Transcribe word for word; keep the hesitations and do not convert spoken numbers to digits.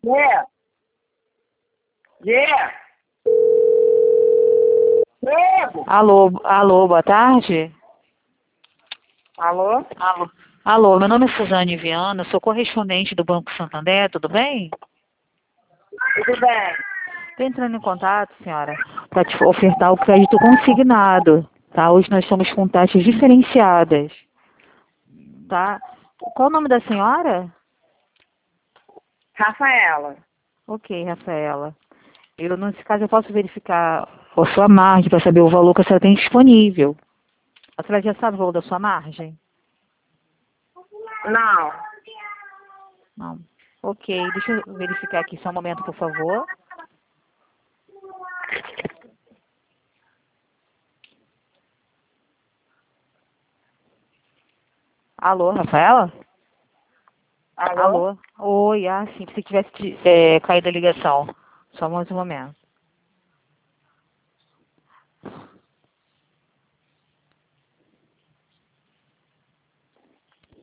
Yeah. Yeah. Diego. Alô, alô, boa tarde. Alô? Alô, alô, meu nome é Suzane Viana, sou correspondente do Banco Santander, tudo bem? Tudo bem? Estou entrando em contato, senhora, para te ofertar o crédito consignado, tá? Hoje nós estamos com taxas diferenciadas, tá? Qual o nome da senhora? Rafaela. Ok, Rafaela. Eu, nesse caso, eu posso verificar a sua margem para saber o valor que a senhora tem disponível. A senhora já sabe o valor da sua margem? Não. Não. Ok, deixa eu verificar aqui só um momento, por favor. Alô, Rafaela? Alô? Alô? Oi, ah, sim, se tivesse é, caído a ligação. Só mais um momento.